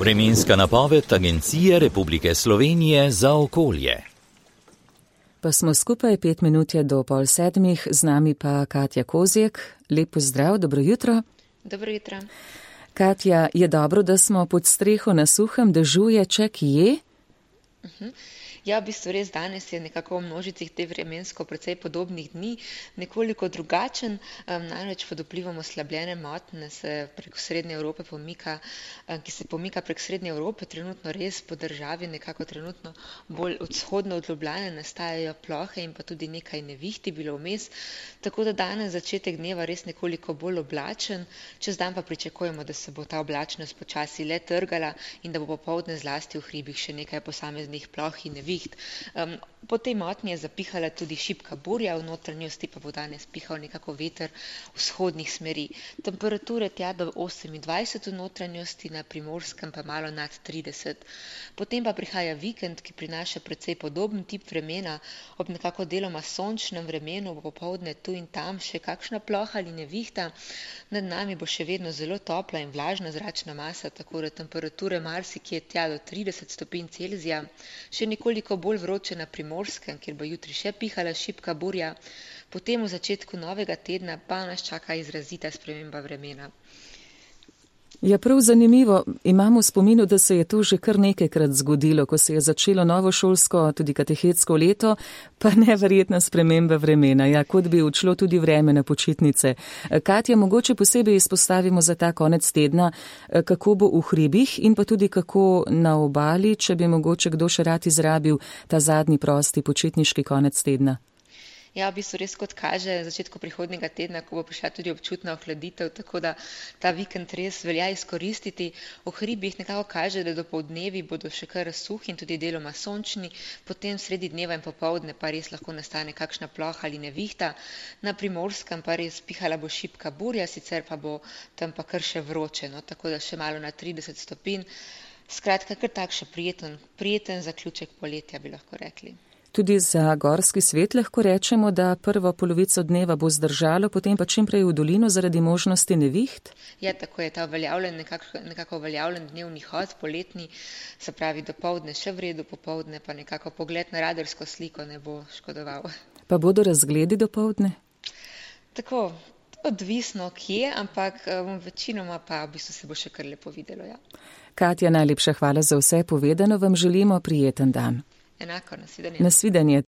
Vremenska napoved Agencije Republike Slovenije za okolje. Pa smo skupaj, 5 minut je do 6:30, z nami pa Katja Kozjek. Lep pozdrav, dobro jutro. Dobro jutro. Katja, je dobro, da smo pod streho na suhem, dežuje, če kje? Ja, v bistvu res danes je nekako v množicih te vremensko precej podobnih dni nekoliko drugačen, namreč pod vplivom oslabljene motnje se preko Srednje Evrope pomika, ki se pomika prek Srednje Evrope, trenutno res po državi nekako trenutno bolj vzhodno od Ljubljane nastajajo plohe in pa tudi nekaj nevihti bilo vmes, tako da danes začetek dneva res nekoliko bolj oblačen, čez dan pa pričakujemo, da se bo ta oblačnost počasi le trgala in da bo popoldne zlasti v hribih še nekaj posameznih ploh in neviht. Po tej motnji je zapihala tudi šibka burja, v notranjosti pa bo danes pihal nekako veter vzhodnih smeri. Temperature tja do 28 v notranjosti, na Primorskem pa malo nad 30. Potem pa prihaja vikend, ki prinaša precej podoben tip vremena, ob nekako deloma sončnem vremenu, bo popoldne tu in tam še kakšna ploha ali nevihta. Nad nami bo še vedno zelo topla in vlažna zračna masa, tako da temperature marsikje tja do 30 stopinj Celzija, še nekoliko bolj vroče na Primorskem, kjer bo jutri še pihala šibka burja, potem v začetku novega tedna pa nas čaka izrazita sprememba vremena. Ja, prav zanimivo. Imamo v spominu, da se je to že kar nekajkrat zgodilo, ko se je začelo novo šolsko, tudi katehetsko leto, pa neverjetna sprememba vremena. Ja, kot bi odšlo tudi vreme na počitnice. Katja, mogoče posebej izpostavimo za ta konec tedna, kako bo v hribih in pa tudi kako na obali, če bi mogoče kdo še rad izrabil ta zadnji prosti počitniški konec tedna. Ja, v bistvu res kot kaže začetku prihodnjega tedna, ko bo prišla tudi občutna ohladitev, tako da ta vikend res velja izkoristiti. V hribih nekako kaže, da dopoldnevi bodo še kar suhi in tudi deloma sončni, potem sredi dneva in popoldne pa res lahko nastane kakšna ploha ali nevihta. Na Primorskem pa res pihala bo šibka burja, sicer pa bo tam pa kar še vroče, tako da še malo na 30 stopinj. Skratka, kar tak še prijeten zaključek poletja, bi lahko rekli. Tudi za gorski svet lahko rečemo, da prvo polovico dneva bo zdržalo, potem pa čimprej v dolino zaradi možnosti neviht? Ja, tako je ta nekako uveljavljen dnevni hod, poletni, se pravi dopoldne še v redu, popoldne pa nekako pogled na radarsko sliko ne bo škodoval. Pa bodo razgledi dopoldne? Tako, odvisno kje, ampak večinoma pa v bistvu se bo še kar lepo videlo. Ja. Katja, najlepša hvala za vse povedano, vam želimo prijeten dan. Enako, nasvidenje. Nasvidenje.